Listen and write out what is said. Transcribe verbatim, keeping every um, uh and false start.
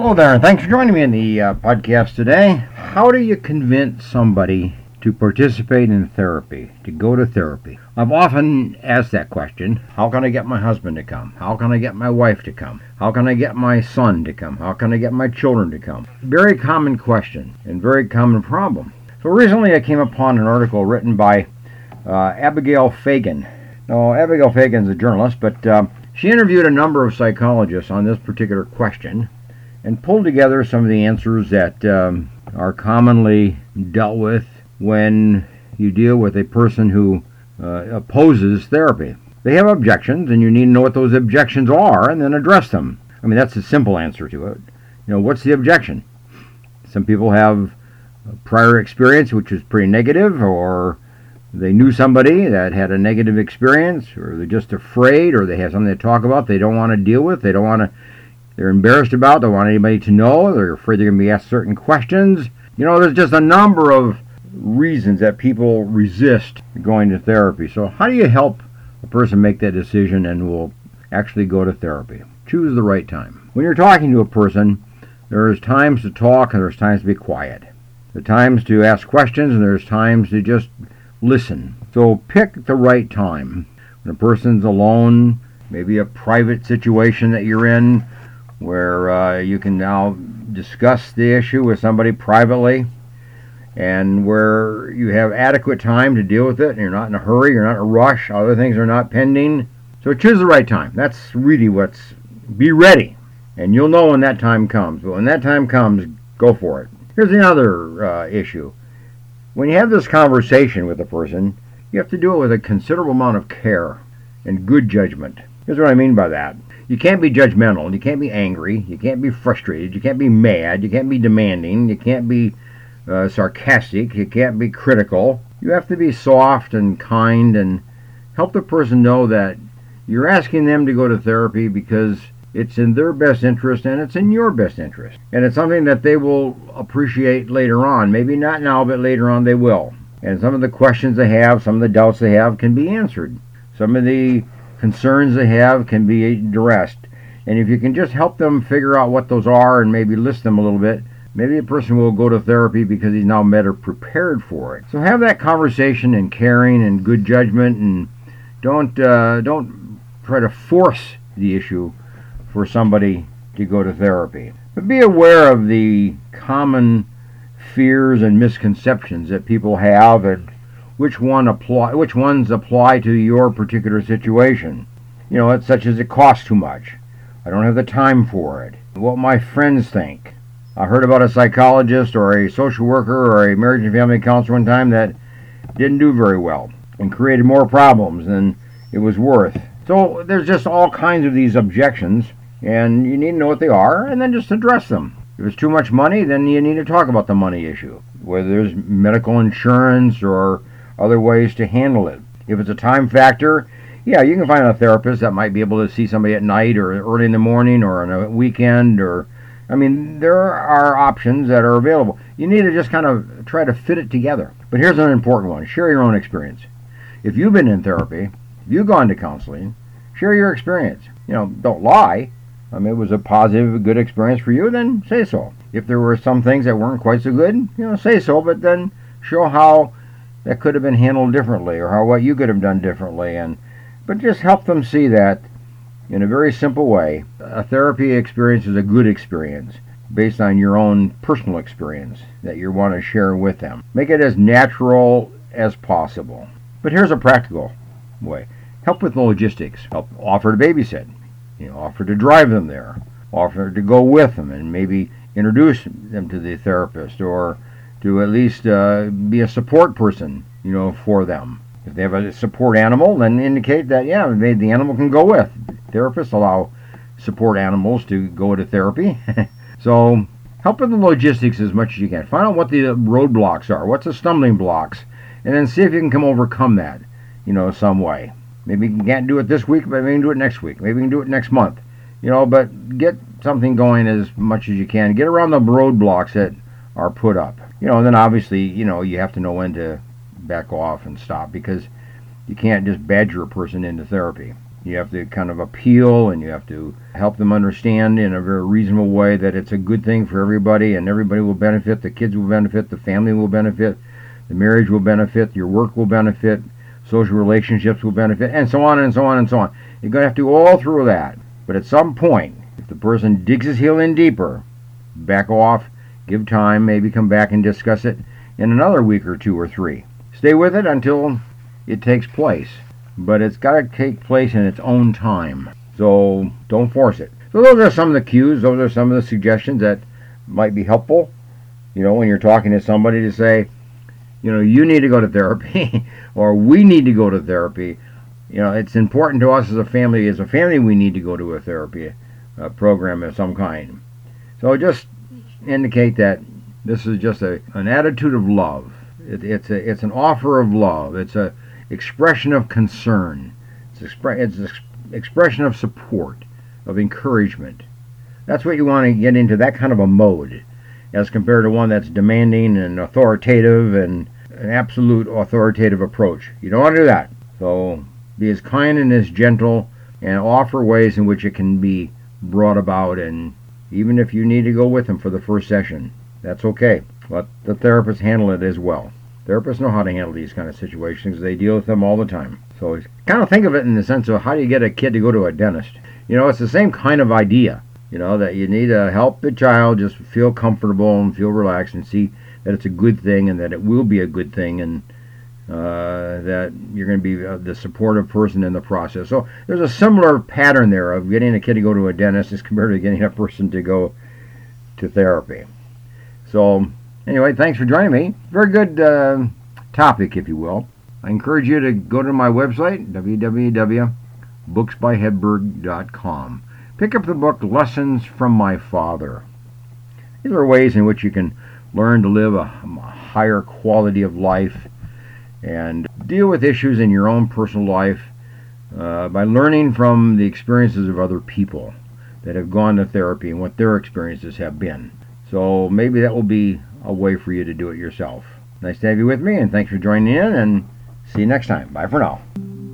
Hello there, and thanks for joining me in the uh, podcast today. How do you convince somebody to participate in therapy, to go to therapy? I've often asked that question. How can I get my husband to come? How can I get my wife to come? How can I get my son to come? How can I get my children to come? Very common question and very common problem. So recently I came upon an article written by uh, Abigail Fagan. Now, Abigail Fagan's a journalist, but uh, she interviewed a number of psychologists on this particular question and pulled together some of the answers that um, are commonly dealt with when you deal with a person who uh, opposes therapy. They have objections, and you need to know what those objections are and then address them. I mean, that's a simple answer to it. You know, what's the objection? Some people have prior experience which is pretty negative, or they knew somebody that had a negative experience, or they're just afraid, or they have something to talk about they don't want to deal with, they don't want to They're embarrassed about, don't want anybody to know, they're afraid they're going to be asked certain questions. You know, there's just a number of reasons that people resist going to therapy. So how do you help a person make that decision and will actually go to therapy? Choose the right time. When you're talking to a person, there's times to talk and there's times to be quiet. There's times to ask questions and there's times to just listen. So pick the right time. When a person's alone, maybe a private situation that you're in, where uh, you can now discuss the issue with somebody privately, and where you have adequate time to deal with it, and you're not in a hurry, you're not in a rush, other things are not pending. So choose the right time. That's really what's, be ready, and you'll know when that time comes. But when that time comes, go for it. Here's another uh, issue. When you have this conversation with a person, you have to do it with a considerable amount of care and good judgment. Here's what I mean by that. You can't be judgmental, you can't be angry, you can't be frustrated, you can't be mad, you can't be demanding, you can't be uh, sarcastic, you can't be critical. You have to be soft and kind and help the person know that you're asking them to go to therapy because it's in their best interest and it's in your best interest. And it's something that they will appreciate later on. Maybe not now, but later on they will. And some of the questions they have, some of the doubts they have can be answered. Some of the concerns they have can be addressed. And if you can just help them figure out what those are and maybe list them a little bit, maybe a person will go to therapy because he's now better prepared for it. So have that conversation and caring and good judgment, and don't uh, don't try to force the issue for somebody to go to therapy. But be aware of the common fears and misconceptions that people have, and which one apply, which ones apply to your particular situation. You know, it's such as it costs too much. I don't have the time for it. What my friends think. I heard about a psychologist or a social worker or a marriage and family counselor one time that didn't do very well and created more problems than it was worth. So there's just all kinds of these objections, and you need to know what they are and then just address them. If it's too much money, then you need to talk about the money issue, whether there's medical insurance or other ways to handle it. If it's a time factor, yeah, you can find a therapist that might be able to see somebody at night or early in the morning or on a weekend, or, I mean, there are options that are available. You need to just kind of try to fit it together. But here's an important one. Share your own experience. If you've been in therapy, if you've gone to counseling, share your experience. You know, don't lie. I mean, it was a positive, good experience for you, then say so. If there were some things that weren't quite so good, you know, say so, but then show how that could have been handled differently, or how what you could have done differently. And but just help them see that in a very simple way, a therapy experience is a good experience based on your own personal experience that you want to share with them. Make it as natural as possible. But here's a practical way. Help with the logistics. Help offer to babysit. You know, offer to drive them there. Offer to go with them and maybe introduce them to the therapist, or to at least uh, be a support person, you know, for them. If they have a support animal, then indicate that, yeah, maybe the animal can go with. Therapists allow support animals to go to therapy. So help with the logistics as much as you can. Find out what the roadblocks are, what's the stumbling blocks, and then see if you can come overcome that, you know, some way. Maybe you can't do it this week, but maybe you can do it next week. Maybe you can do it next month. You know, but get something going as much as you can. Get around the roadblocks that are put up. You know, and then obviously, you know, you have to know when to back off and stop, because you can't just badger a person into therapy. You have to kind of appeal, and you have to help them understand in a very reasonable way that it's a good thing for everybody, and everybody will benefit. The kids will benefit, the family will benefit, the marriage will benefit, your work will benefit, social relationships will benefit, and so on and so on and so on. You're going to have to go all through that. But at some point, if the person digs his heel in deeper, back off, give time, maybe come back and discuss it in another week or two or three. Stay with it until it takes place. But it's got to take place in its own time. So don't force it. So those are some of the cues. Those are some of the suggestions that might be helpful. You know, when you're talking to somebody, to say, you know, you need to go to therapy or we need to go to therapy. You know, it's important to us as a family. As a family, we need to go to a therapy a program of some kind. So just indicate that this is just a, an attitude of love. It, it's a, it's an offer of love. It's a expression of concern. It's, expre- it's an expression of support, of encouragement. That's what you want to get into, that kind of a mode, as compared to one that's demanding and authoritative and an absolute authoritative approach. You don't want to do that. So be as kind and as gentle, and offer ways in which it can be brought about. And even if you need to go with them for the first session, that's okay. Let the therapist handle it as well. Therapists know how to handle these kind of situations. They deal with them all the time. So kind of think of it in the sense of, how do you get a kid to go to a dentist? You know, it's the same kind of idea. You know, that you need to help the child just feel comfortable and feel relaxed and see that it's a good thing, and that it will be a good thing, and uh, that you're going to be uh, the supportive person in the process. So there's a similar pattern there of getting a kid to go to a dentist as compared to getting a person to go to therapy. So anyway, thanks for joining me. Very good uh, topic, if you will. I encourage you to go to my website, w w w dot books by hedberg dot com. Pick up the book, Lessons from My Father. These are ways in which you can learn to live a, a higher quality of life and deal with issues in your own personal life uh, by learning from the experiences of other people that have gone to therapy and what their experiences have been. So maybe that will be a way for you to do it yourself. Nice to have you with me, and thanks for joining in, and see you next time. Bye for now.